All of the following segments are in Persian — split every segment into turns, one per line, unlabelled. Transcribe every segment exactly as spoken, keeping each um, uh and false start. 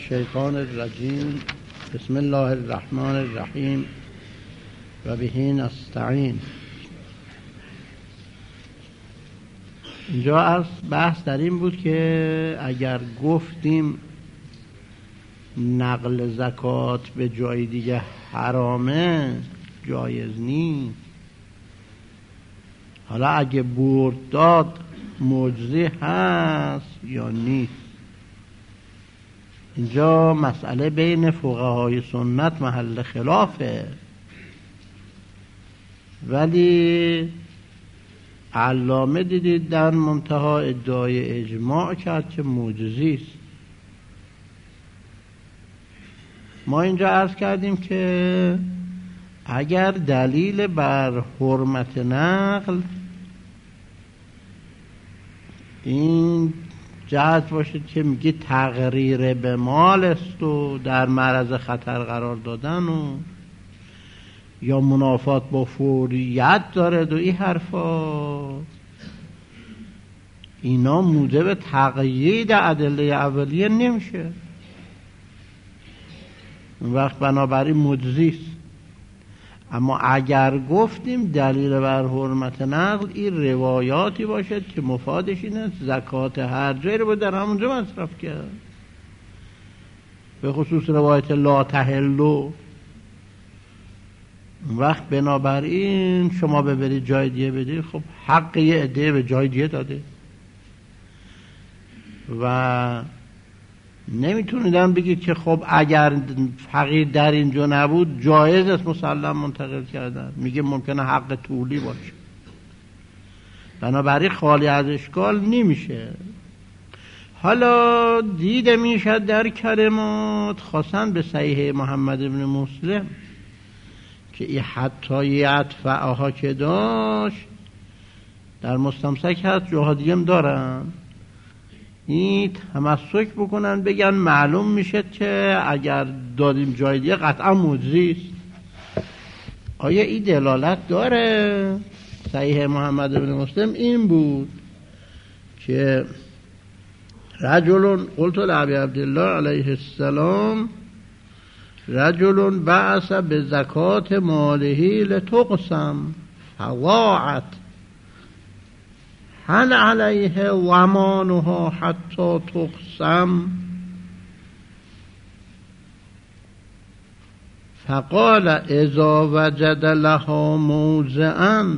الشیطان الرجیم. بسم الله الرحمن الرحیم و به نستعین. اینجا از بحث در این بود که اگر گفتیم نقل زکات به جای دیگه حرامه، جایز نیست. حالا اگه برد داد مجزی هست یا نیست، اینجا مسئله بین فقهای سنت محل خلافه، ولی علامه دیدید در منتها ادعای اجماع کرد که مجزی است. ما اینجا عرض کردیم که اگر دلیل بر حرمت نقل این جهت باشد که میگه تغییر به مال است و در معرض خطر قرار دادن و یا منافات با فوریت دارد و این حرفا، اینا موجب تقیید ادله اولیه نمیشه. اون وقت بنابراین مجزی است. اما اگر گفتیم دلیل بر حرمت نقل این روایاتی باشد که مفادش اینه زکات هر جایی رو در همونجا مصرف کرد، به خصوص روایت لا تحلو، وقت بنابراین شما ببرید جای دیگه بدید، خب حق یه عده به جای دیگه داده و نمیتونیدم بگید که خب اگر فقیر در اینجا نبود جایز است مسلم منتقل کردن. میگه ممکنه حق طولی باشه، بنابراین خالی از اشکال نمیشه. حالا دیده میشد در کلمات خاصا به صحیح محمد ابن مسلم که این حتی یدفعها که داشت در مستمسک هست، جاها دیگه هم دارن، این تمسک بکنن بگن معلوم میشه که اگر دادیم جای دیگه قطعا مجزی است. آیا این دلالت داره؟ صحیح محمد بن مسلم این بود که رجل قلت لعبی عبدالله علیه السلام رجل بعث به زکات ماله لتقسم فضاعت هل علیه ضمانها حتی تقسم فقال اذا وجد لها موضعا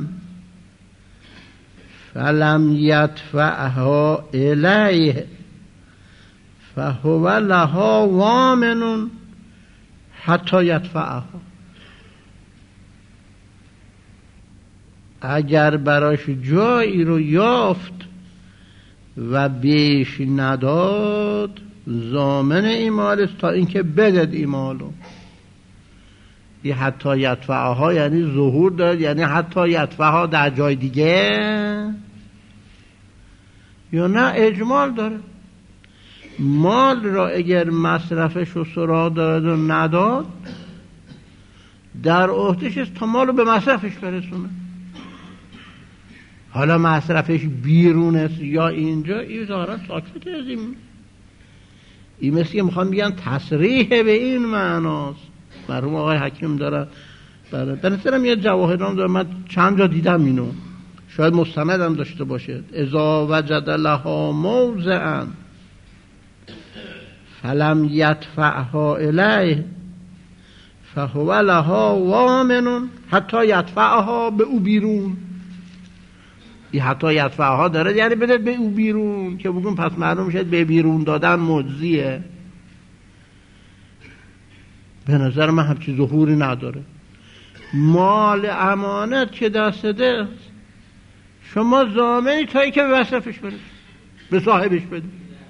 فلم یدفعها الیه فهو لها ضامن حتی یدفعها. اگر براش جایی رو یافت و بیش نداد ضامن این مال است تا اینکه بدد این مالو. این حتی یدفعها یعنی ظهور داد، یعنی حتی یدفعها در جای دیگه یا نه اجمال داره. مال را اگر مصرفش رو سراغ دارد و نداد در عهده‌ش است تا مال رو به مصرفش برسونه. حالا مصرفش بیرون است یا اینجا، این ظاهرا ساکت از این این مثل که میخوان بگن تصریح به این معناست. مرحوم آقای حکیم دارن به نظرم یه جواهرام داره، من چند جا دیدم اینو، شاید مستند هم داشته باشه. اذا وجد لها موضعا فلم یدفعها الیه فهو لها ضامن حتی یدفعها به او بیرون. این حتی یدفعها داره یعنی بده به او بیرون، که بگون پس معلوم میشه به بیرون دادن مجزیه. به نظر من همچی ظهوری نداره. مال امانت که دسته شما ضامنی تا ای که به مصرفش برید، به صاحبش بده.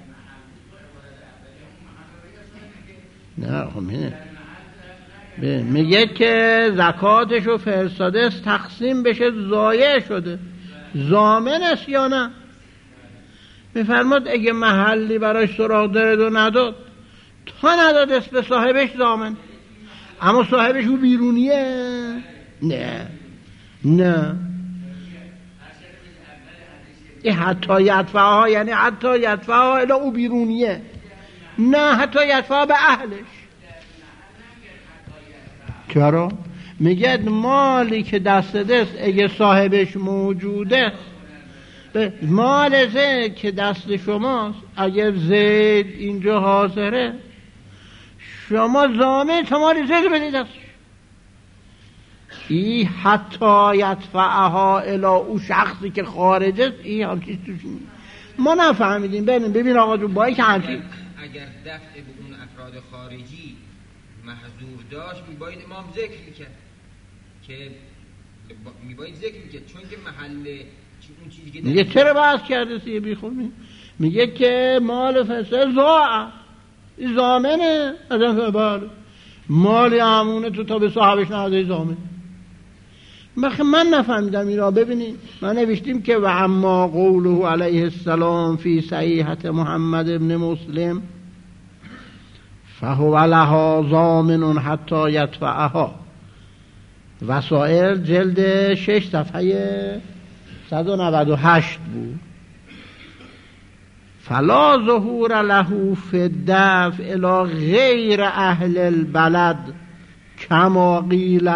نه همینه میگه که زکاتشو فرستاده است تقسیم بشه ضایع شده، ضامن است یا نه؟ میفرماد اگه محلی برایش سراغ دارد و نداد تا نداد است به صاحبش ضامن، اما صاحبش او بیرونیه. نه نه این حتی یدفعها یعنی حتی یدفعها الا او بیرونیه، نه حتی یدفع به اهلش. چرا؟ میگه مالی که دست دست اگه صاحبش موجوده، مال زید که دست شماست، اگه زید اینجا حاضره شما ضامن مال زید بدید دستش. ای حتی یدفعها الی او شخصی که خارجه، ای همچیز توش ما نفهمیدیم. ببین ببین آقا جو باید که همچیز
اگر دفع به اون افراد خارجی محظور داشت میباید امام ذکر میکرد که میباید ذکر میکرد چون که محل اون چیزی که
میگه چرا بحث کرده سی بیخونی؟ میگه که مال فسه زاعه این زامنه از این فبال مال امونه تو تا به صاحبش نهاده زامن. من نفهمیدم این را. ببینید ما نوشتیم که و اما قوله علیه السلام فی صحیحة محمد ابن مسلم فهو لها ضامن حتی یدفعها. وسائل جلد شش صفحه صد و نود و هشت بود. فلا ظهور له فی الدفع الی غیر اهل البلد کما قیل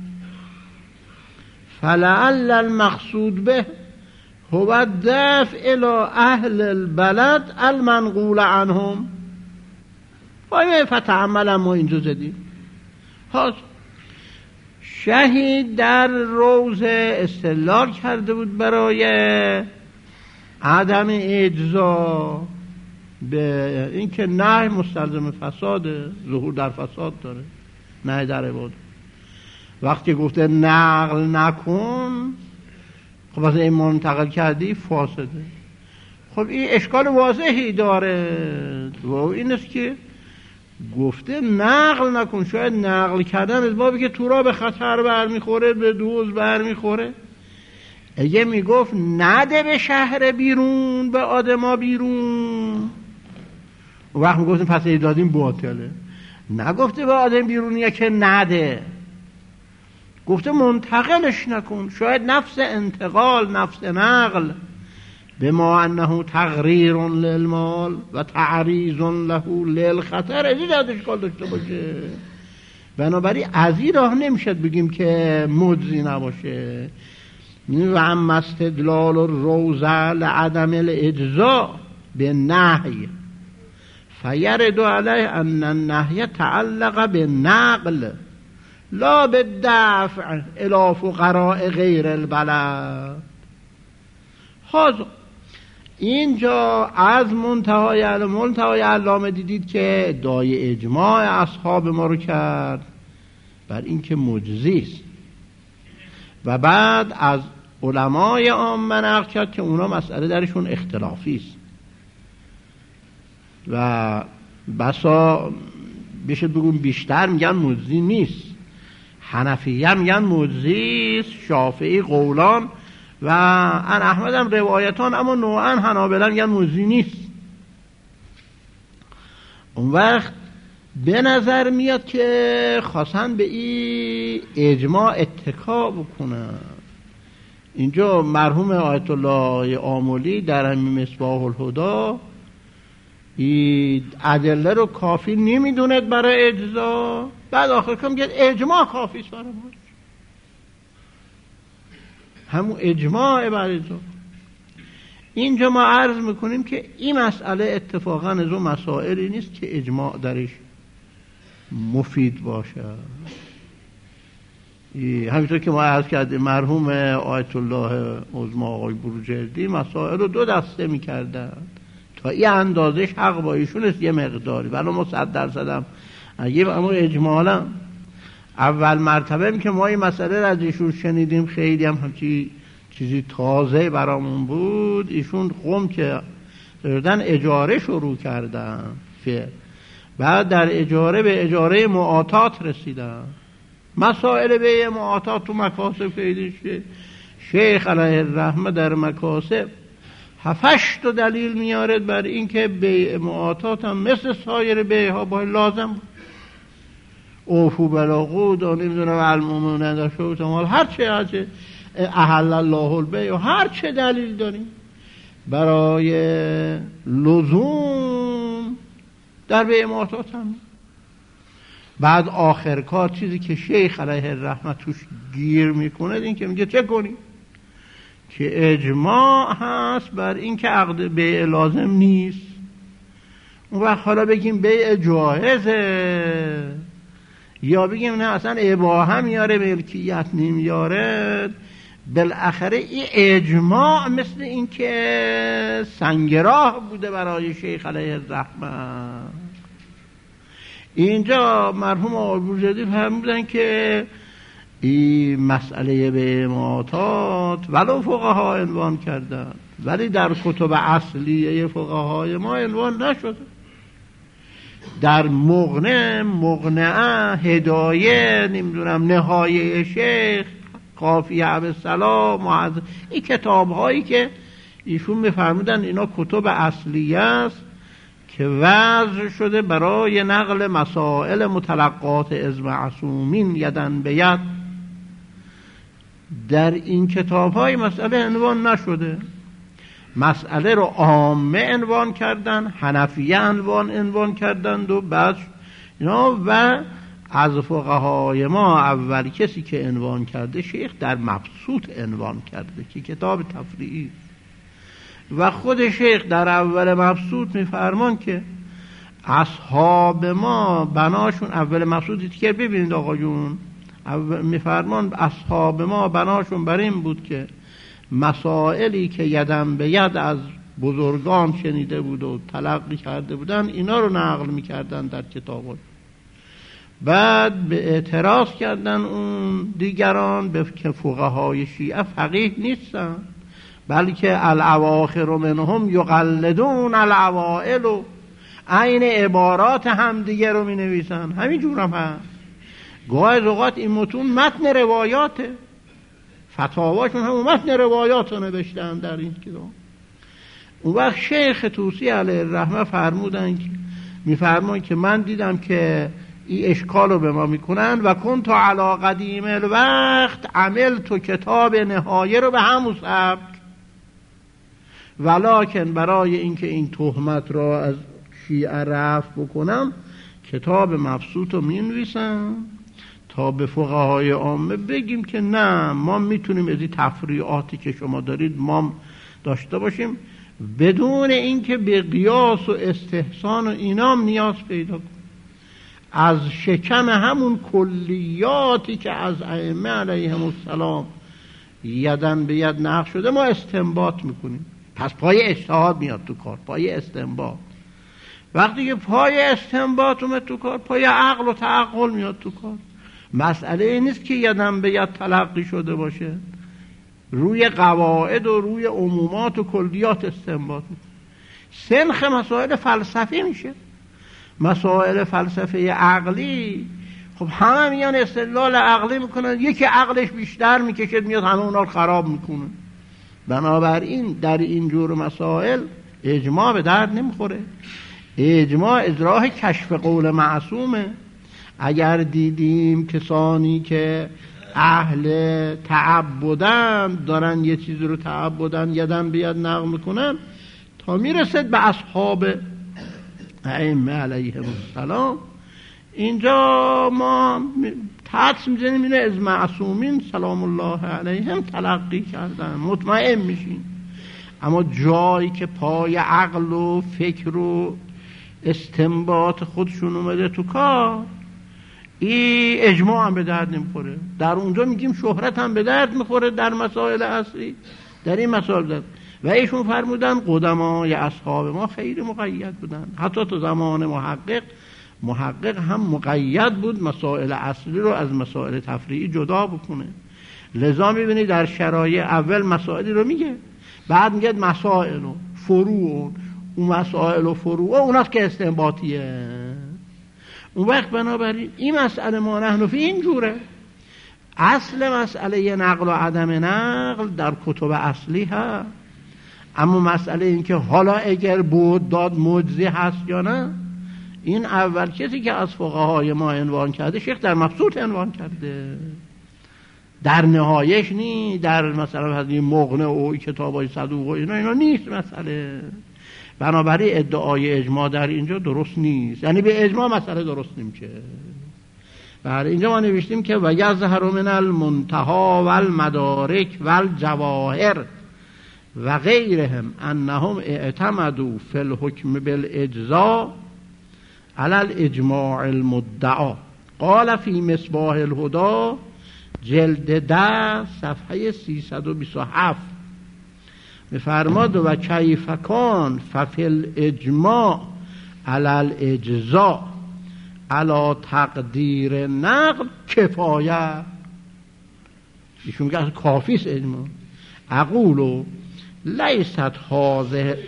فلعل المقصود به هو الدفع الی اهل البلد المنقول عنهم. باید فتعمل ما اینجا زدیم. شهید در روزه استدلال کرده بود برای عدم اجزا به این که نهی مستلزم فساده، ظهور در فساد داره، نهی در عبادت. وقتی گفته نقل نکن، خب واسه این منتقل کردی فاسده. خب این اشکال واضحی داره و این است که گفته نقل نکن. شاید نقل کردن از بابی که تو را به خطر برمیخوره، به دوز برمیخوره. اگه میگفت نده به شهر بیرون، به آدما بیرون، و وقت میگفتیم پس ایدادیم باطله. نگفته به آدم بیرونیه که نده، گفته منتقلش نکن. شاید نفس انتقال، نفس نقل، بما انه تغریر للمال و تعریض له للخطر از این جهت اشکال داشته باشه. بنابراین از این راه نمیشد بگیم که مجزی نباشه. و اما استدلال الروضه لعدم الاجزاء بالنهی فیرد علیه ان النهی تعلق بالنقل لا بالدفع الی فقراء غیر البلد. حاضر اینجا از منتهای منتهای علامه دیدید که ادعای اجماع اصحاب ما رو کرد بر اینکه مجزی است و بعد از علمای عامه نقل کرد که اونا مسئله درشون اختلافی است و بسا بشه بگون بیشتر میگن مجزی نیست. حنفیه میگن مجزی است، شافعی قولان و ان احمد هم روایتان، اما نوعا حنابلة میگن مجزی نیست. اون وقت به نظر میاد که خواستن به این اجماع اتکا بکنن. اینجا مرحوم آیت الله آملی در همین مصباح الهدی این ادله رو کافی نمیدوند برای اجزا، بعد آخر که میگه اجماع کافی است برای ما. همون اجماع برای اجزا. اینجا ما عرض میکنیم که این مسئله اتفاقا از اون مسائلی نیست که اجماع درش مفید باشه. همینطور که ما عرض کردیم مرحوم آیت الله عظمی آقای بروجردی مسائل رو دو دسته میکردن تا این اندازش حق با ایشون است یه مقداری، ولی ما صد درصد هم اگه اما اجمالا اول مرتبه هم که ما این مسئله را از ایشون شنیدیم خیلی هم همچی چیزی تازه برامون بود. ایشون قوم که دردن اجاره شروع کردن فعل، بعد در اجاره به اجاره معاطات رسیدن. مسائل به معاطات تو مکاسب خیلی شه. شیخ علیه الرحمه در مکاسب هفتش تا دلیل میارد بر این که بیع معاطات هم مثل سایر بیع ها باید لازم بود. اوفو بلاغود و نمیدونم المومنون در شروط مال هر چه هرچه احل الله البیع و هر چه دلیل داریم برای لزوم در به اماتات هم. بعد آخر کار چیزی که شیخ علیه الرحمه توش گیر میکنه این که میگه چه کنی؟ که اجماع هست بر این که عقد بیع لازم نیست. اون وقت حالا بگیم بیع جایزه یا بگیم نه اصلا اباحه میاره ملکیت نمیاره، بالاخره این اجماع مثل این که سنگراه بوده برای شیخ علیه الرحمه. اینجا مرحوم آقای بروجردی فرمودن که این مسئله به اماتات ولو فقها عنوان کردن ولی در کتب اصلیه فقهای ما عنوان نشده. در مغنه، مغنعه، هدایه، نمیدونم نهایه شیخ، قافیه عبدالسلام، معظم، این کتاب هایی که ایشون میفرمودن اینا کتب اصلیه است که وضع شده برای نقل مسائل متلقات از معصومین یدن به ید، در این کتاب های مسئله عنوان نشده. مسئله رو عامه عنوان کردن، حنفیه عنوان عنوان کردند و بعد اینا و از فقهای ما اول کسی که عنوان کرده شیخ در مبسوط عنوان کرده که کتاب تفریعی و خود شیخ در اول مبسوط میفرمان که اصحاب ما بناشون، اول مبسوطی که ببینید آقایون میفرمان اصحاب ما بناشون بر این بود که مسائلی که یدم به ید از بزرگان شنیده بود و تلقی کرده بودن اینا رو نقل میکردن در کتابات. بعد به اعتراض کردن اون دیگران به که فقهای شیعه فقیه نیستن بلکه الاواخر منهم یقلدون الاوائل و عین عبارات هم دیگه رو می نویسن. همین جور هم هست. گاهی اوقات این متون متن روایاته، فتاواشون هم متن روایات رو نوشتن در این کتاب. اون وقت شیخ طوسی علیه الرحمه فرمودن که میفرمون که من دیدم که این اشکال رو به ما میکنن و کن تا علا قدیم الوقت عمل تو کتاب نهایه رو به همون سبک، ولکن برای اینکه این تهمت را از شیعه رفع بکنم کتاب مبسوط رو می نویسم تا به فقهای عامه بگیم که نه ما میتونیم از این تفریعاتی که شما دارید ما داشته باشیم بدون اینکه به قیاس و استحسان و اینام نیاز پیدا کنیم. از شکم همون کلیاتی که از ائمه علیهم السلام یدن به ید نقل شده ما استنباط میکنیم. پس پای اجتهاد میاد تو کار، پای استنباط. وقتی که پای استنباط اومد تو کار پای عقل و تعقل میاد تو کار. مسئله این نیست که یدن به ید تلقی شده باشه، روی قواعد و روی عمومات و کلیات استنباط میکنه. سنخ مسائل فلسفی میشه. مسائل فلسفه عقلی خب همه میان استدلال عقلی میکنن، یکی عقلش بیشتر میکشد میاد همه اونا رو خراب میکنه. بنابراین در این جور مسائل اجماع به درد نمیخوره. اجماع از راه کشف قول معصومه. اگر دیدیم کسانی که اهل تعبدن دارن یه چیزی رو تعبدن یدن بیاد نقل میکنن تا میرسد به اصحاب ائمه علیهم السلام، اینجا ما حدس میزنیم اینه از معصومین سلام الله علیهم تلقی کردن، مطمئن میشین. اما جایی که پای عقل و فکر و استنباط خودشون اومده تو کار این اجماع هم به درد نمیخوره. در اونجا میگیم شهرت هم به درد میخوره در مسائل اصلی، در این مسائل درد. و ایشون فرمودن قدمای اصحاب ما خیلی مقید بودن، حتی تو زمان محقق محقق هم مقید بود مسائل اصلی رو از مسائل تفریعی جدا بکنه. لذا میبینی در شرایع اول مسائلی رو میگه، بعد میگه مسائل و فروع، اون مسائل و فروع اوناست که استنباطیه. اون وقت بنابراین این مسئله ما نحن فی این جوره. اصل مسئله نقل و عدم نقل در کتب اصلی هست، اما مسئله این که حالا اگر بود داد مجزی هست یا نه، این اول کسی که از فقهای ما عنوان کرده شیخ در مبسوط عنوان کرده، در نهایش نی، در مثلا هذه مغنه و کتابای صدوق و اینا اینا نیست مسئله. بنابراین ادعای اجماع در اینجا درست نیست، یعنی به اجماع مسئله درست نمیشه. برای اینجا ما نوشتیم که و یظهر من المنتها و المدارک و الجواهر و غیرهم انهم اعتمدوا فی الحکم بالاجزاء علی الاجماع المدعا. قال فی مصباح الهدى جلد ده صفحه سیصد و بیست و هفت میفرماد و کیف کان ففی الاجماع علی الاجزاء علی تقدیر نقل کفایه. ایشون میگه کافی است اجماع. اقولو لیست هذه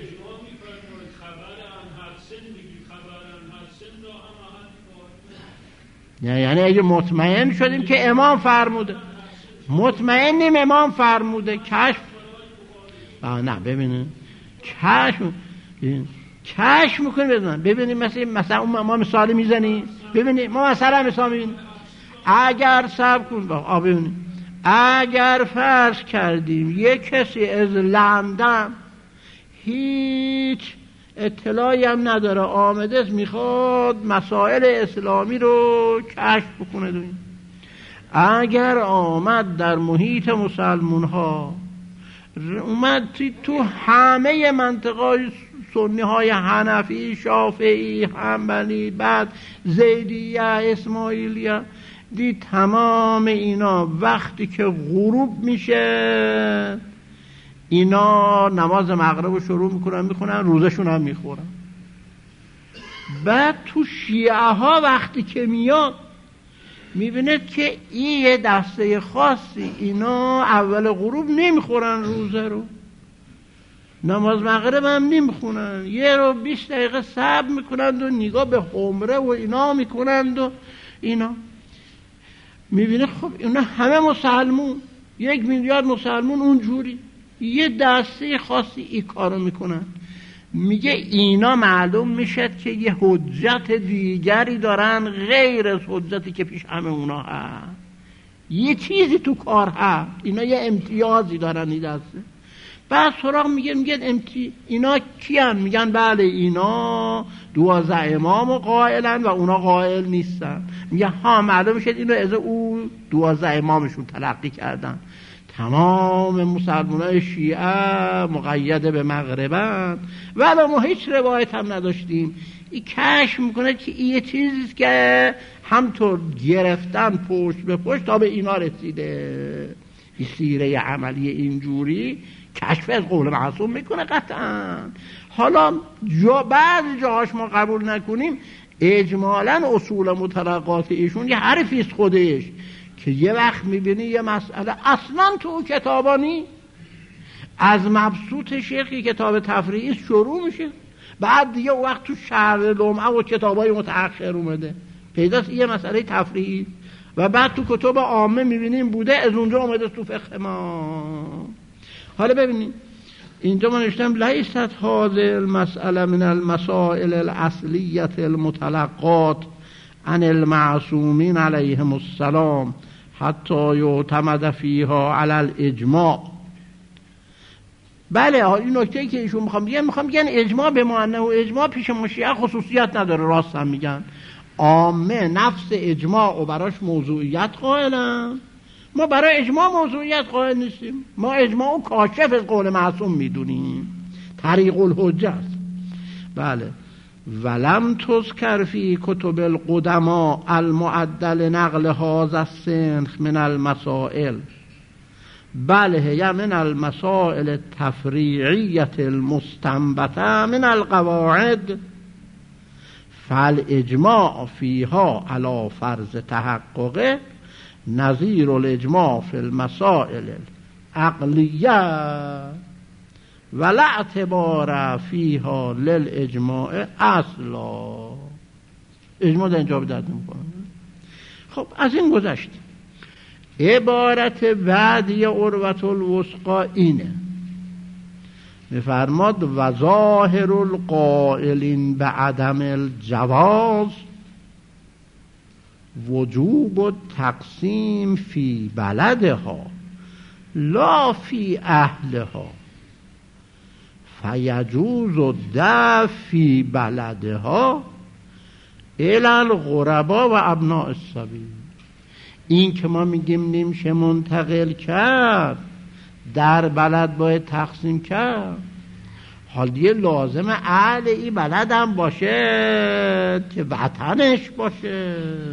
یعنی اگه مطمئن شدیم که امام فرموده، مطمئنیم امام فرموده، کشف آه نه ببینید کشف کشف میکنیم بزنیم ببینیم مثلا مثلا ما مثال میزنیم ببینید ما مثلا مثال میبینیم اگر سب کن آه ببینید اگر فرض کردیم یک کسی از لندن هیچ اطلاعی هم نداره آمده است میخواد مسائل اسلامی رو کشف بکنه دوین. اگر آمد در محیط مسلمون ها اومد تو همه منطقه سنی های حنفی شافعی حنبلی بعد زیدیه اسماعیلیه دید تمام اینا وقتی که غروب میشه اینا نماز مغرب رو شروع میکنن میخونن روزشون هم میخورن. بعد تو شیعه ها وقتی که میاد میبینید که این یه دسته خاصی اینا اول غروب نمیخورن روزه رو، نماز مغرب هم نمیخونن، یه رو بیست دقیقه صبر میکنند و نگاه به حمره و اینا میکنند و اینا میبینه خب اینا همه مسلمون یک میلیارد مسلمون اونجوری یه دسته خاصی این کارو میکنن. میگه اینا معلوم میشد که یه حجت دیگری دارن غیر از حجتی که پیش همه اونا هست، یه چیزی تو کار هست، اینا یه امتیازی دارن این دسته. بعد سراغ میگه میگه امتی اینا کیان؟ میگن بله اینا دوازده امام قائلن و اونا قائل نیستن. میگه ها معلوم میشه اینو از او دوازده امامشون تلقی کردن. تمام مسلمانای شیعه مقید به مغربن ولی ما هیچ روایت هم نداشتیم. این کشف میکنه که این یه چیزیست که همطور گرفتن پشت به پشت تا به اینا رسیده. این سیره عملی اینجوری کشف از قول معصوم میکنه قطعا. حالا جا بعض جاهاش ما قبول نکنیم اجمالا اصول متلقات ایشون یه حرفیست خودش که یه وقت میبینی یه مسئله اصلا تو کتابانی از مبسوط شیخی کتاب تفریعی شروع میشه، بعد دیگه اون وقت تو شرح لمعه و کتابای متأخر اومده پیداست یه مسئله تفریعی و بعد تو کتب عامه میبینیم بوده از اونجا اومده تو فقه ما. حالا ببینید اینجا ما نوشتم لیست هذه المسئله من المسائل الاصلیه المتلقات عن المعصومین علیهم السلام حتی یعتمد فیها علی الاجماع. بله این نکته ای که ایشون میخوام بگن میخوام بگن اجماع به معنی و اجماع پیش مشیعه خصوصیت نداره. راست هم میگن عامه نفس اجماع و براش موضوعیت قائلن، ما برای اجماع موضوعیت قائل نیستیم. ما اجماع و کاشف از قول معصوم میدونیم، طریق الحجه است. بله ولم تذکر فی کتب القدماء المعدل نقل هذا السنخ من المسائل بل هي من المسائل التفریعیة المستنبطة من القواعد فالاجماع فيها على فرض تحققه نظیر الاجماع فی المسائل العقلیه ولا اعتبار فیها للاجماع اصلا. اجماع در اینجا به درد نمیخوره. خب از این گذشت. عبارت بعدی عروة الوثقی اینه، میفرماد و ظاهر القائلین بعدم الجواز وجوب التقسیم فی بلدها لا فی اهلها فیجوز و دفی بلدها الی الغربا و ابناء السبیل. این که ما میگیم نمیشه منتقل کرد، در بلد باید تقسیم کرد، حال دیگه لازم اهل این بلد هم باشه که وطنش باشه.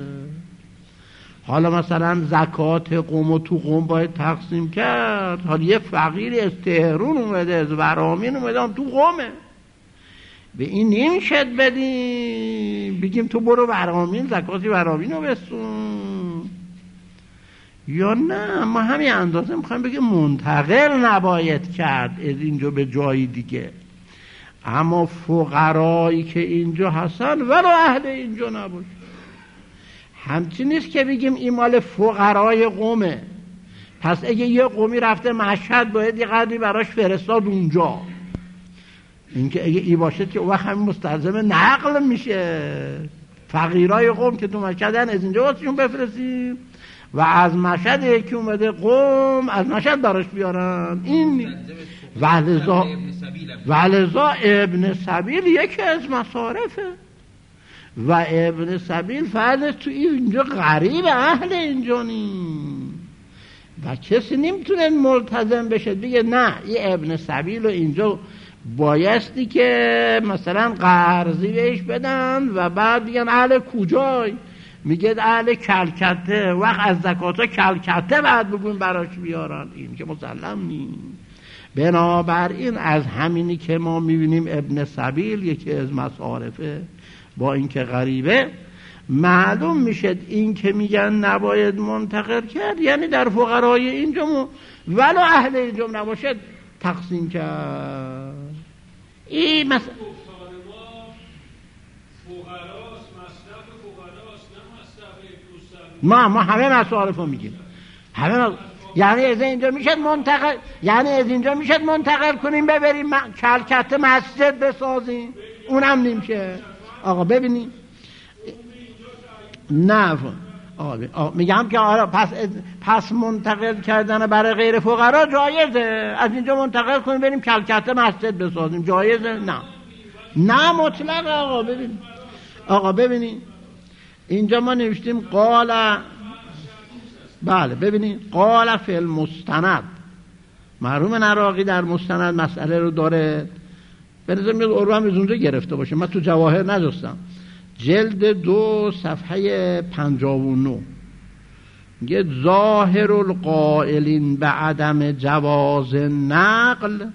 حالا مثلا زکات قوم و تو قوم باید تقسیم کرد، حالا یه فقیر از تهرون اومده، از ورامین اومده هم تو قومه، به این نمیشد بدیم بگیم تو برو ورامین زکاتی ورامین رو بسون، یا نه ما همین اندازه میخوایم بگیم منتقل نباید کرد از اینجا به جایی دیگه. اما فقرایی که اینجا هستن ولو اهل اینجا نباشه. همچین نیست که بگیم این مال فقرای قومه، پس اگه یه قومی رفته مشهد باید یه قدری براش فرستاد اونجا. اینکه اگه ای باشه که وقت همین مستلزم نقل میشه، فقیرای قوم که تو مشهدن از اینجا واسهشون بفرستیم و از مشهد یکی اومده قوم از مشهد براش بیارن. این ولذا ولذا ابن سبیل یکی از مصارفه و ابن سبیل فرض تو اینجا غریب اهل اینجا نیم و کسی نمیتونه ملتزم بشه بگه نه این ابن سبیل رو اینجا بایستی که مثلا قرضی بهش بدن و بعد بگن اهل کجای، میگه اهل کلکته، وقت از زکاتا کلکته بعد بگون براش بیارن، این که مسلم نیست. بنابراین از همینی که ما میبینیم ابن سبیل یکی از مصارفه با اینکه غریبه، معلوم میشه این که میگن نباید منتقل کرد یعنی در فقرای اینجا ولو اهل اینجا نباشد تقسیم کرد. این مثلا ما ما همه مصارف رو میگیم، همه مصارف. یعنی از اینجا میشد منتقل، یعنی از اینجا میشد منتقل کنیم ببریم کلکته مسجد بسازیم، اونم نمیشه. آقا ببینیم نه آقا, آقا میگم که آره پس پس منتقل کردن برای غیر فقرا جایزه، از اینجا منتقل کنیم بریم کلکته مسجد بسازیم جایزه؟ نه نه مطلق. آقا ببین آقا ببینید اینجا ما نوشتیم قال، بله ببینید قال فی المستند، مرحوم نراقی در مستند مسئله رو داره، به نظر میاد عروه هم از اونجا گرفته باشه، من تو جواهر نجستم، جلد دو صفحه پنجاه و نه میگه ظاهر القائلین به عدم جواز نقل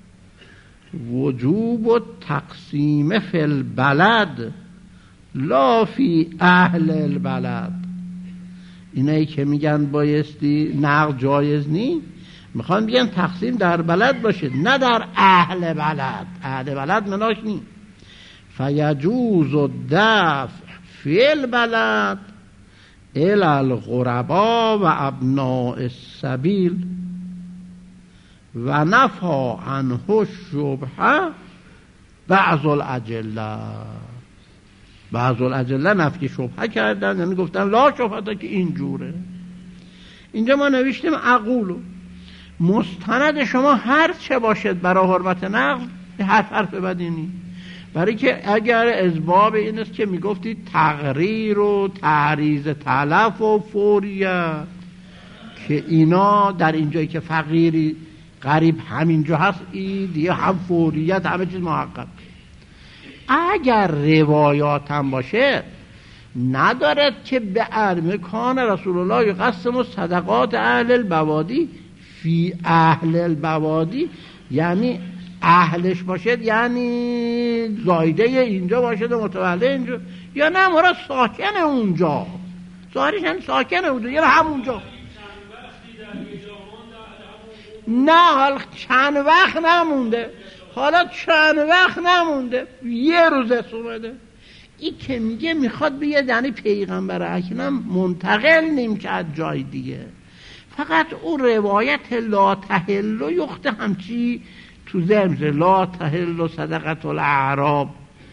وجوب و تقسیم فی البلد لا فی اهل البلد. اینایی که میگن بایستی نقل جایز نی، میخوان بگن تقسیم در بلد باشه نه در اهل بلد. اهل بلد مناش نی. فیجوز و دفع فی البلد الی الغربا و ابناء السبیل و نفا عنه الشبهه بعض الاجله. بعض الاجله نفی شبهه کردن، یعنی گفتن لا شبهه که اینجوره. اینجا ما نوشتیم اقولو مستند شما هر چه باشد برای حرمت نقل هر حرف بدی نیست، برای که اگر از باب این است که میگفتید تقریر و تعریض تلف و فوریت که اینا در اینجایی که فقیری غریب همینجا هست این دیگه هم فوریت همه چیز محقق. اگر روایات هم باشه ندارد که به ارمکان رسول الله یقسم و صدقات اهل البوادی فی اهل البوادی، یعنی اهلش باشد یعنی زایده اینجا باشد و متولد اینجا، یا نه مراد ساکن اونجا، ظاهرش یعنی ساکن اونجا یا همونجا. نه حال چند وقت نمونده، حالا چند وقت نمونده، یه روز اومده. این که میگه میخواد بیاد یعنی پیغمبر اکرم منتقل نمی‌کرد جای دیگه، فقط اون روایت لا تحل یخت همچی تو زمزه لا تحل صدقت الاعراب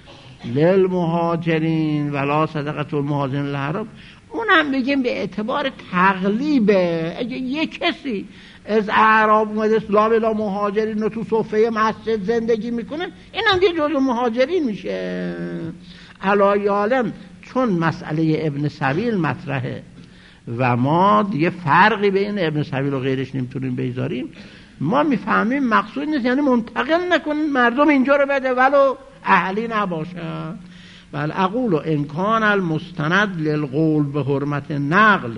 للمهاجرین ولا صدقت المهاجرین للعرب، اونم بگیم به اعتبار تقلیبه. اگه یه کسی از اعراب اومده لا بلا مهاجرین و تو صفه مسجد زندگی میکنه، این هم یه جزء مهاجرین میشه. علای عالم چون مسئله ابن سبیل مطرحه و ما دیگه فرقی بین ابن سبیل و غیرش نمیتونیم بگذاریم، ما میفهمیم مقصود نیست یعنی منتقل نکنین مردم اینجا رو بده ولو اهلی نباشه. بل اقول امکان المستند للقول به حرمت نقل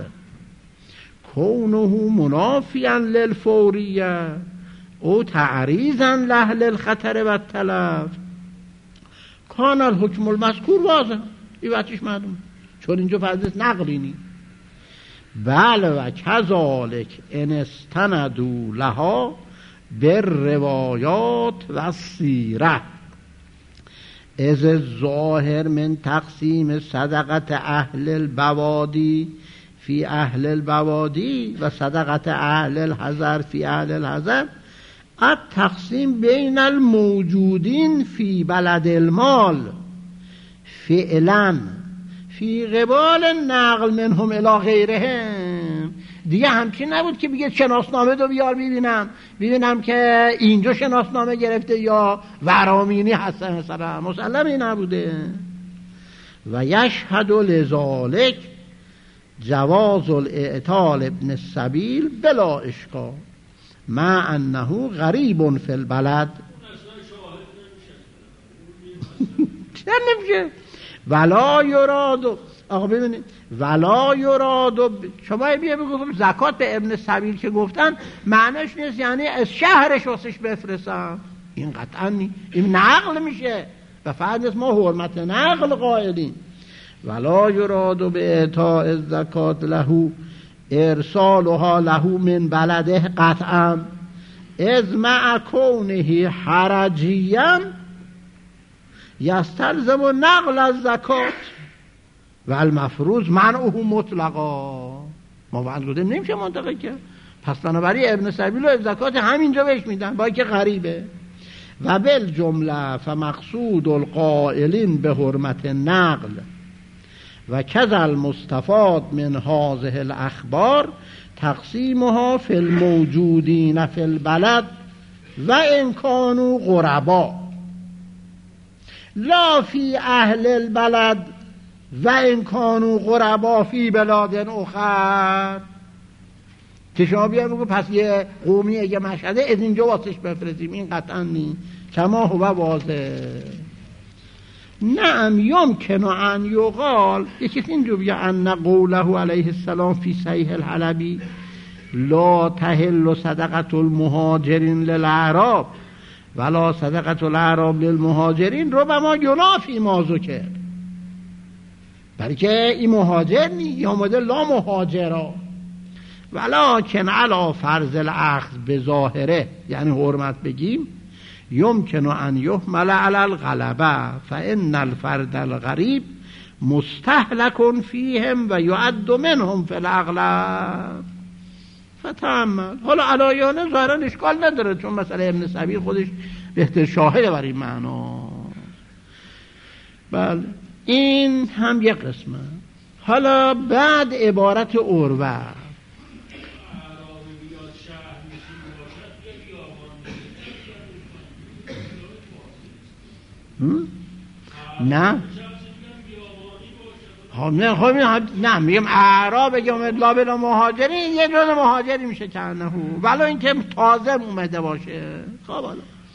کونه منافیا للفوریه او تعریضا له للخطر و التلف کان الحکم المذکور واضح، این بچش معلوم چون اینجا فرض نقلی نی. بله و کذالک ان استندوا لها بالروایات و سیره از الظاهر من تقسیم صدقت اهل البوادی فی اهل البوادی و صدقت اهل الحضر فی اهل الحضر التقسیم بین الموجودین فی بلد المال فعلا فی قبال نقل منهم الی غیرهم. دیگه همچین نبود که بگه شناسنامه دو بیار ببینم ببینم که اینجا شناسنامه گرفته یا ورامینی هست، مثلا مسلمی نبوده. و یشهد لذالک جواز الاعطال ابن السبیل بلا اشکال مع انه غریب فی البلد. چرا نمیشه؟ ولا یراد، آقا ببینید ولا یراد، شما بیا بگفتم زکات به ابن سبیل که گفتن معنیش نیست یعنی از شهرش واسش بفرستم، این قطعا نی، این نقل میشه و فقط ما حرمت نقل قائلیم. ولا یراد به اعطاء الزکات له ارسالها له من بلده قطعا از مع کونه حرجیا یستلزم نقل الزکات و المفروض منعه مطلقا. ما بعد گفتیم نمیشه منطقه که پس بنابراین ابن سبیل و زکات همینجا بهش میدن با که غریبه. و بالجمله فمقصود القائلین به حرمت نقل و کذا المستفاد من هذه الاخبار تقسیمها فی الموجودین فی البلد و ان کانوا غربا لا فی اهل البلد و ان کانوا غربا فی بلاد اخر. که شما بیا بگو پس یه قومی اگه مشهده از اینجا واسش بفرستیم، این قطعا نی کما هو واضح. نعم یمکن ان یقال، یکی اینجا بیا ان قوله علیه السلام فی صحیح الحلبی لا تحل صدقه المهاجرین للاعراب ولا صدقه الاعراب للمهاجرین ربما ینافی ما ذکر، بلکه این مهاجر نی یا مده لا مهاجرا ولکن علی فرض الاخذ بظاهره، یعنی حرمت بگیم یمکن ان یحمل علی الغلبه فان الفرد الغریب مستهلک فیهم و یعد منهم فی الاغلب. فتعمل. حالا علایانه ظاهرا اشکال نداره چون مثلا ابن سبیل خودش بهتر شاهده بر این معنا. بله این هم یک قسمه. حالا بعد عبارت عروه نه خب نه خب نه میگم اعراب بگم لا بلا مهاجرین یه جور مهاجری میشه که انه ولو اینکه تازه اومده باشه. خب حالا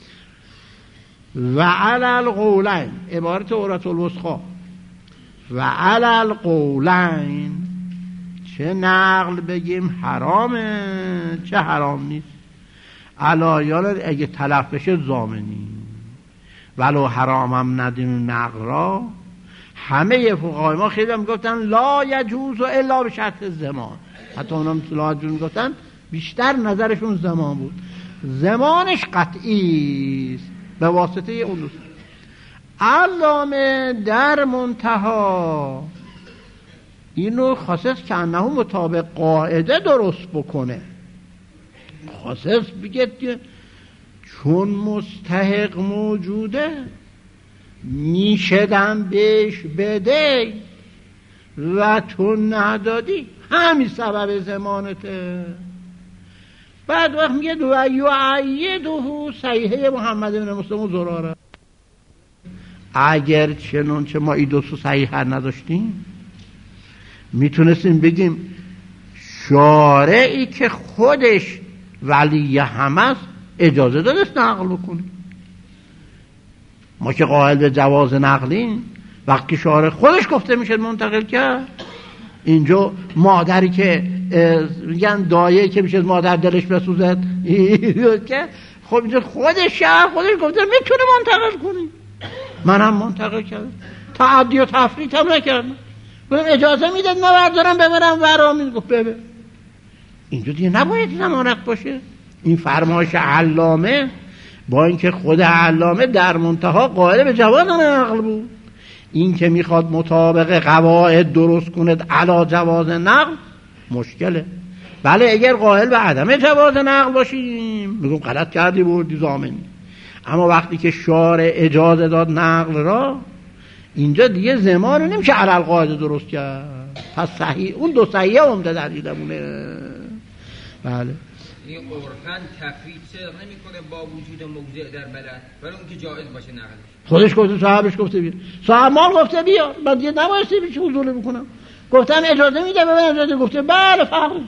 و علی القولین عبارت عورت الوسخا و علی القولین چه نقل بگیم حرامه چه حرام نیست. علایان اگه تلف بشه زامنی ولو حرامم ندیم نقل را. همه فقهای ما خیلی هم گفتن لا یجوز الا به شرط زمان، حتی اونم لا یجوز گفتن بیشتر نظرشون زمان بود. زمانش قطعی است به واسطه اون. علامه در منتها اینو خاصه که انه مطابق قاعده درست بکنه، خاصه بگه که چون مستحق موجوده میشدم بهش بده و تو ندادی همین سبب زمانته. بعد وقت میگه دو یعیده صحیحه محمد بن مسلم و زراره. اگر چنانچه ما این دو سو صحیح نداشتیم میتونستیم بگیم شارعی که خودش ولی هم است اجازه دادست نقل بکنیم. ما که قائل به جواز نقلیم، وقتی شارع خودش گفته میشه منتقل کرد. اینجا مادری که میگن دایه که میشه مادر دلش بسوزد که خب اینجا خودش شهر خودش گفته میتونه منتقل کنیم. من هم منتقل کردم، تعدی و تفریط هم نکردم، گفتم اجازه میداد ما بردارم ببرم ورامین. گفت ببر. اینجا دیگه نباید ضمانت باشه. این فرمایش علامه با اینکه خود علامه در منتها قائل به جواز نقل بود، این که میخواد مطابق قواعد درست کنه علا جواز نقل مشکله. بله اگر قائل به عدم جواز نقل باشیم میگم غلط کردی بردی ضامنی. اما وقتی که شارع اجازه داد نقل را، اینجا دیگه زمان نمیشه علل قاعده درست کرد. پس صحیح اون دو صحیحه عمده دلیلمونه. بله
این عرفاً تفرید صدق نمیکنه با وجود موضع در بلد، ولی اون که جایز باشه نقل.
خودش گفته، صاحبش گفته بیا، صاحب مال گفته بیا، من دیگه نبایستی چه حضوری بکنم. گفتم اجازه میده به من اجازه، گفته بله فقط.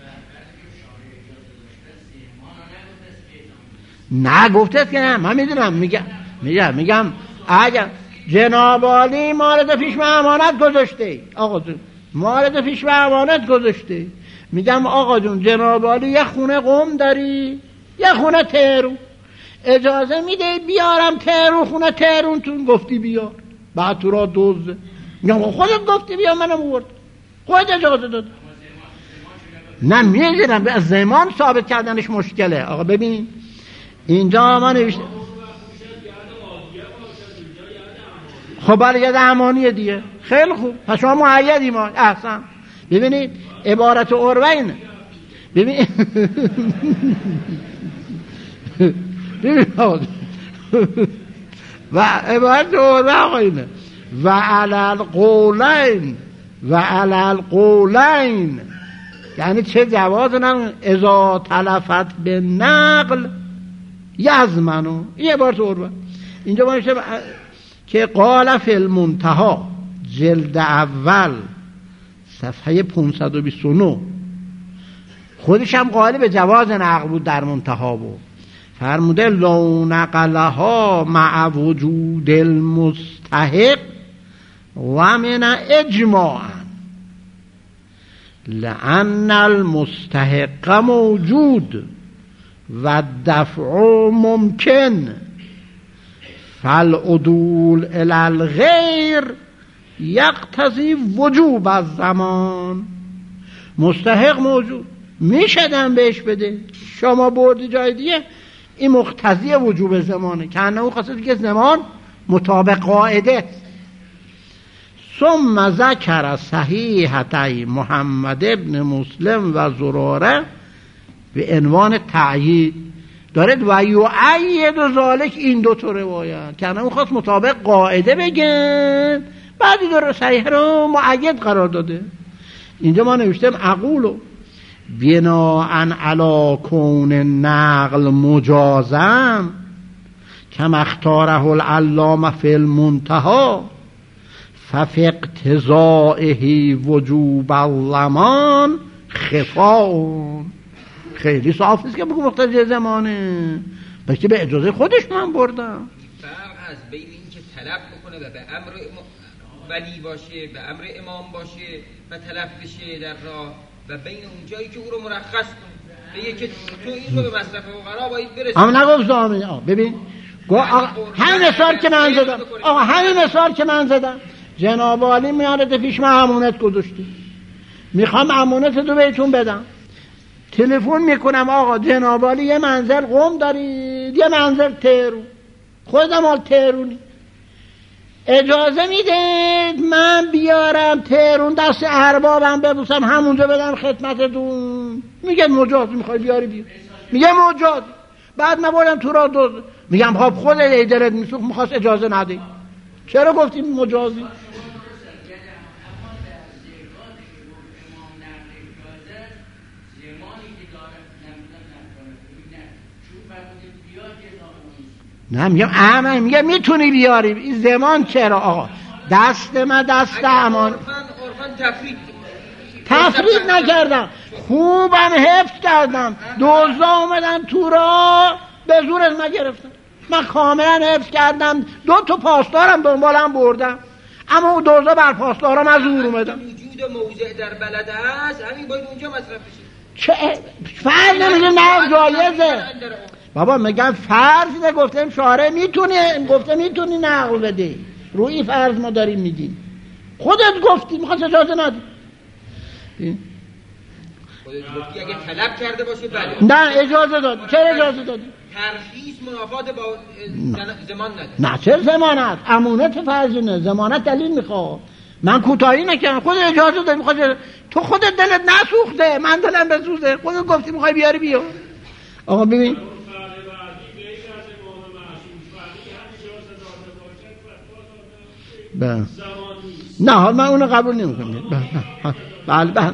نه گفته که نه، من میدونم. میگم میگم میگم اگر جناب عالی مورد پیش به امانت گذاشته، آقا جون مورد پیش به امانت گذاشته، میگم آقا جون جناب عالی یه خونه قم داری یه خونه تهرون، اجازه میده بیارم تهرون خونه تهرون تون؟ گفتی بیار، بعد تو را دوزه. میگم خودت گفتی بیا، منم آورد، خودت اجازه داد. نه میدونم از زمان ثابت کردنش مشکله. آقا ببین اینجا ما نوشته خب بله یاد امانیه دیگه. خیلی خوب، پس شما معیدی ما. احسن. ببینید عبارت عروه اینه. ببین ببین و عبارت عروه آقا اینه و علل قولین و علل قولین، یعنی چه جواز نقل اذا تلفت به نقل یزمنو. این عبارت عروه. اینجا ما میشه که قال فی المنتها جلد اول صفحه پانصد و بیست و نه، خودش هم قائل به جواز نقل بود در منتها بود. فرموده لو نقلها مع وجود المستحق و من اجماعا لأن المستحق موجود و دفع ممکن فالعدول الی الغیر یقتضی وجوب الزمان. مستحق موجود میشدن بهش بده، شما بردی جای دیگه، این مقتضی وجوب زمانه که انه خاصه دیگه زمان مطابق قاعده. ثم ذکر صحیحتی محمد ابن مسلم و زراره به عنوان تعیید دارد و یعید و ذالک، این دو تا روایت که انه خاص مطابق قاعده بگن، بعدی داره صحیح رو معید قرار داده. اینجا ما نوشتیم اقولو بناءً علی کون نقل مجازم کما اختاره العلامه فی المنتهی ففی اقتضائه وجوب الزمان خفاء. خیلی صاف نیست که بگو مقتضی زمانه، بلکه به اجازه خودش من بردم.
فرق هست بین این که طلب بکنه و به امر ولی باشه، به امر امام باشه و طلب بشه در راه، و بین اون جایی که او رو مرخص کنه بگه که تو این رو به مصرف فقرا باید برسی.
اما نگفت زامنه. آقا ببین همین مثال که من زدم، آقا همین مثال که من زدم جناب عالی میارد پیش من امانت گذاشته، میخوام امانت رو بهتون بدم، تلفن میکنم آقا جناب عالی یه منزل قم دارید یه منزل تهرون، خودم حال تهرونی، اجازه میدید من بیارم تهرون دست اربابم ببوسم همونجا بدم خدمتتون؟ میگه مجاز. میخوای بیاری بیار، میگه مجاز. بعد من بردم تو را دو، میگم خب خود دلت میسوخت میخواست اجازه نده، چرا گفتیم مجازی؟ نه میگم امان، میگم میتونی بیاری این زمان. چرا آقا دست من دست امان تفرید نکردم، خوبم حفظ کردم. دوزا اومدن تو را به زور از من گرفتم، من کاملا حفظ کردم. دو تا پاسدارم دنبالم بردم، اما اون دوزا بر پاسدارم از زور اومدم.
وجود موضع در بلد هست، همین باید اونجا مصرف بشه.
چه فرض نمیگه نه جایزه بابا، میگم فرض نه، گفتم شارع میتونه، گفته میتونی نقل بدی، روی فرض ما داریم میگیم. خودت گفتی میخواست اجازه ندی.
خودت گفتی اگه طلب کرده باشه بله.
نه اجازه دادی. چرا اجازه دادی؟
ترخیص منافات با زمان نداره.
نه چه زمانت؟ امانت فرض نه، زمانت دلیل میخواد. من کوتاهی نکردم، خودت اجازه دادی. میخواد تو خودت دلت نسوخته، من دلم بسوزه، خودت گفتی میخوای بیاری بیا. آقا ببین بله. نه حال من اونو قبول نمیکنم. بله بله.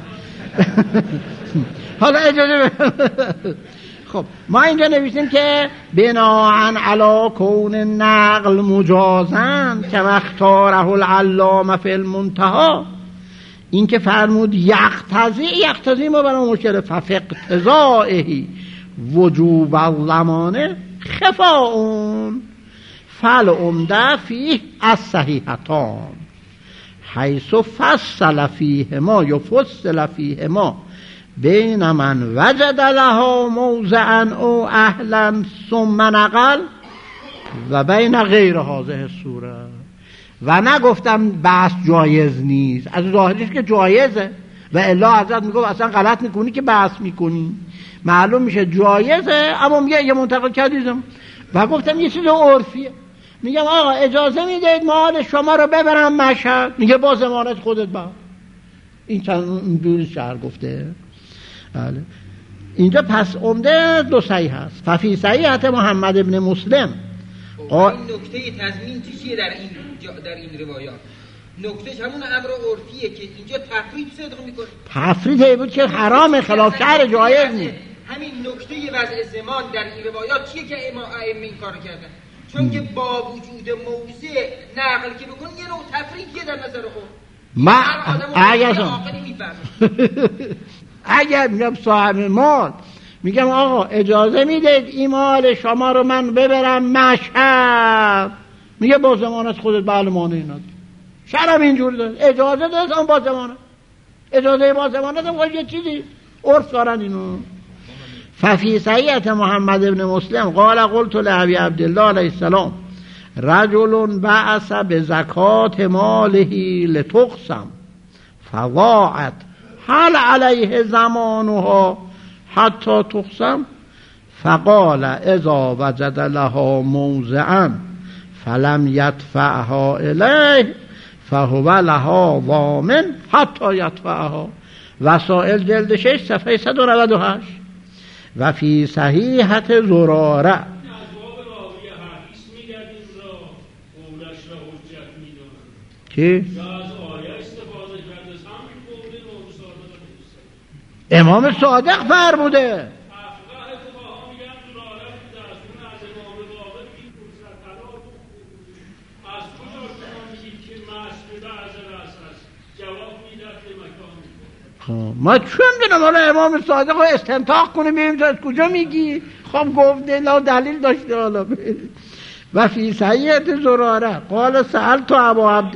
حالا اجازه خب ما اینجا نوشتیم که بناءً علی کون نقل مجازن که اختاره العلامه فی المنتهی، این که فرمود یقتضی، یقتضی ما برای مشکل ففقتضائه وجوب الضمانه خفاءون فالعمده فیه الصحیحتان حیث فصل فیهما یفصل فیهما بین من وجد لها موضعا او اهلا ثم نقل و بین غیر هذه الصوره. و نگفتم بحث جایز نیست، از ظاهرش که جایزه و الا حضرت میگه اصلا غلط میکنی که بحث میکنی، معلوم میشه جایزه، اما میگه یه منتقل کردیدم. و گفتم یه چیز عرفیه، میگم آقا اجازه میدید مال شما رو ببرم مشهد، میگه با ضمانت خودت با. این چند دور شهر گفته. بله. اینجا پس عمده دو صحیح هست. ففی صحیحت محمد ابن مسلم.
این نکته تضمین چیه در این در این روایات؟ نکتهش همون امر عرفیه که اینجا تفرید صدق میکنه.
تفرید بود که حرام، خلاف شرع جایز نیست.
همین نکته وضع زمان در این روایات چیه که ائمه این کارو کردن؟ چون که با وجود موضع نقل که بکنه یه نوع تفریدیه در نظر خود.
ما اگر اگر میگم صاحب مال، میگم آقا اجازه میدید این مال شما رو من ببرم مشهد، میگه با ضمانت خودت بله مانعی نداره. شرم اینجوری داره، اجازه داره اون با ضمانت، اجازه با ضمانت هم یه چیزی عرف دارن اینو. ففی صحیحت محمد ابن مسلم قال قلت لابی عبدالله علیه السلام رجل بعث بزکات ماله لتقسم فضاعت هل علیه زمانها حتی تقسم فقال اذا وجد لها موضعا فلم یدفعها الیه فهو لها ضامن حتی یدفعها. وسائل جلد شش صفحه صد و نود و هشت. و فی صحیحت زراره کی؟ امام صادق فرموده. ما چون میدونم حالا امام صادق رو استنتاق کنیم ببینیم تو از کجا میگی. خب گفته لا دلیل داشته. حالا و فی صحیحت زراره قال سألت تو ابا عبد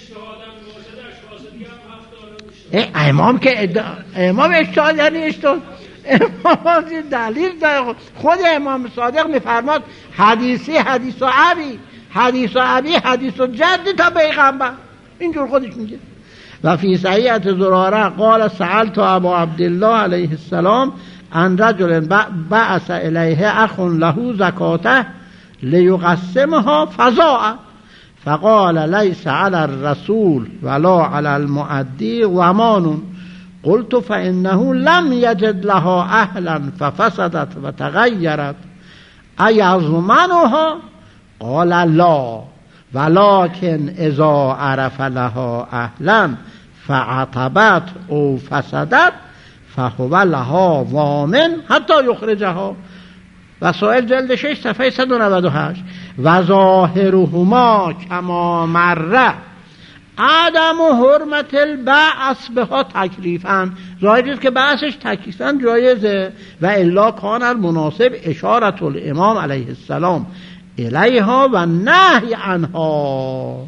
امام که ادعا... امام اشتاد یعنی اشتاد امام دلیل داره. خود امام صادق میفرماد حدیثی حدیث و عبی حدیث و عبی حدیث و جدی تا پیغمبر، اینجور خودش میگه. و فی صحیحت زراره قال سألت ابا عبدالله علیه السلام ان رجل بعث الیه اخ له زکاته لیقسمها فضاء فقال لیس علی الرسول ولا علی المؤدی ضمان. قلت فانه لم یجد لها اهلا ففسدت و تغیرت ایضمنها قال لا ولكن اذا عرف لها اهلا فعتبت او فسدت فهو لها ضامن حتی یخرجها. وسائل جلد شش صفحه صد و نود و هشت. و ظاهرهما کما مره عدم و حرمت البعث بها تکلیفاً، ظاهر است که بعثش تکلیفاً جایزه. و الا کان المناسب اشارت الامام علیه السلام الیها و نهی عنها.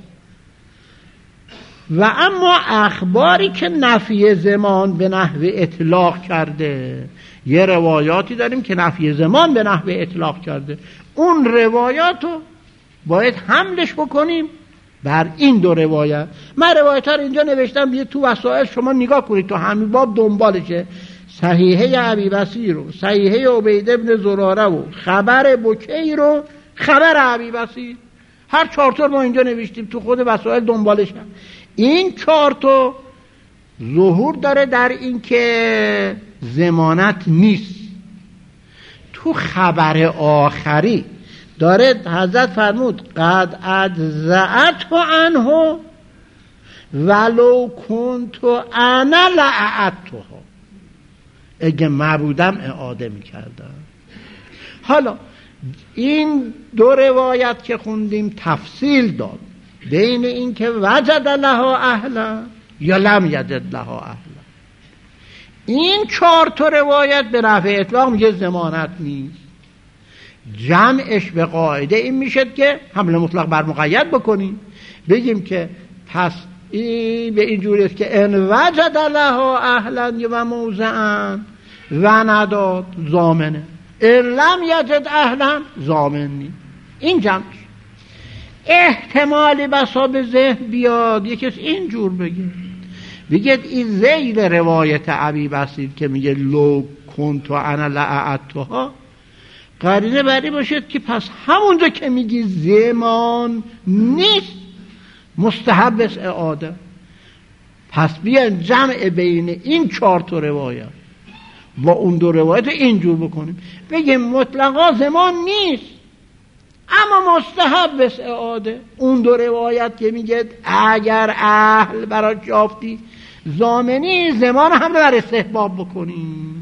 و اما اخباری که نفی زمان به نحو اطلاق کرده، یه روایاتی داریم که نفی زمان به نحو اطلاق کرده، اون روایاتو باید حملش بکنیم بر این دو روایت. من روایت ها رو اینجا نوشتم دیگه تو وسائل شما نگاه کنید، تو همین باب دنبالشه. صحیحه ابی بصیر رو، صحیحه عبید ابن زراره و خبر بکی رو، خبر ابی بصیر، هر چهار تا ما اینجا نوشتیم، تو خود وسائل دنبالش هم. این چهار تا ظهور داره در این که ضمانت نیست. تو خبر آخری داره حضرت فرمود قد اجزعت عنه ولو کنت انا لأعدتها، اگه مبودم اعاده میکردم. حالا این دو روایت که خوندیم تفصیل داد بین این که وجد لها اهلا یا لم یجد لها اهلا. این چهار تا روایت به نحو اطلاق میگه ضمانت نیست. جمعش به قاعده این میشه که حمل مطلق بر مقید بکنیم، بگیم که پس این به این جوری است که ان وجد لها اهلا و موضعا و نداد ضامنه، ان لم یجد اهلا ضامن نیست. این جمعش. احتمالی بسا به ذهن بیاد یکی این جور بگه، بگید این ذیل روایت ابی بصیر که میگه لو کنت انا لأعدتها، قرینه بری باشد که پس همونجا که میگی زمان نیست مستحب است اعاده. پس بیان جمع بین این چهار تا روایت با اون دو روایت اینجور بکنیم، بگیم مطلقا زمان نیست اما مستحب است اعاده. اون دو روایت که میگه اگر اهل برای یافتی ضامنی، زمان هم رو بر استحباب بکنیم.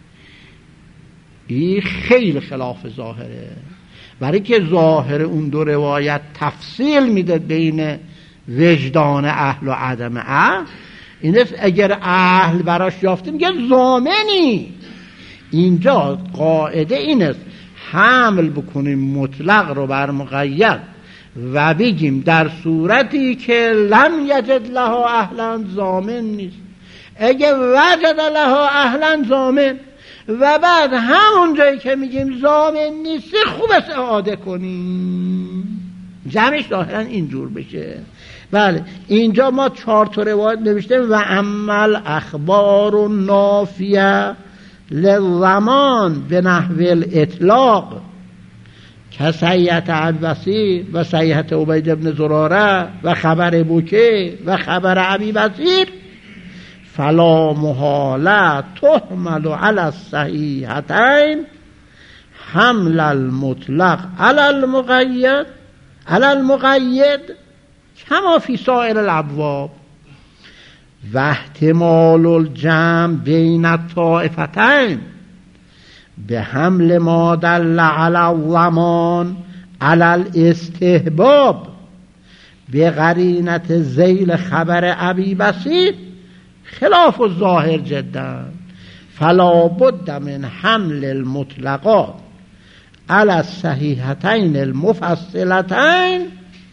این خیلی خلاف ظاهره، برای که ظاهر اون دو روایت تفصیل میده بین وجدان اهل و عدم اهل. این است اگر اهل براش یافته میگه ضامنی. اینجا قاعده این است حمل بکنیم مطلق رو بر مقید و بگیم در صورتی که لم یجد لها اهلا ضامن نیست، اگه وجد لها اهلا ضامن، و بعد همون جایی که میگیم ضامن نیست خوب است اعاده کنیم. جمعش ظاهرا اینجور بشه. بله اینجا ما چهار تا روایت نوشتیم و عمل اخبار نافیه للزمان به نحو الاطلاق که صحیحت ابی بصیر و صحیحت عبید ابن زراره و خبر بکی و خبر ابی بصیر، فلا محاله تحمل علی الصحیحتین حمل المطلق علی المقید علی المقید کما فی سائر الابواب و احتمال الجمع بین الطائفتین به حمل ما دل علی الضمان علی الاستحباب به قرینت ذیل خبر ابی بصیر خلاف الظاهر جدا، فلا بد من حمل المطلقات علی الصحیحتین المفصلتین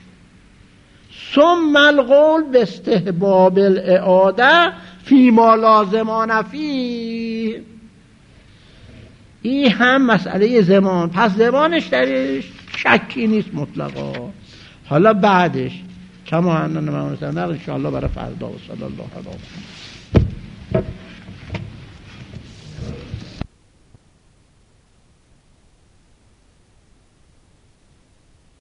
ثم القول باستحباب الاعاده فیما لازمان فیه. این هم مسئله زمان، پس زمانش درش شکی نیست مطلقا. حالا بعدش کما اننا ما ان شاء الله برای فردا و صلی الله علیه و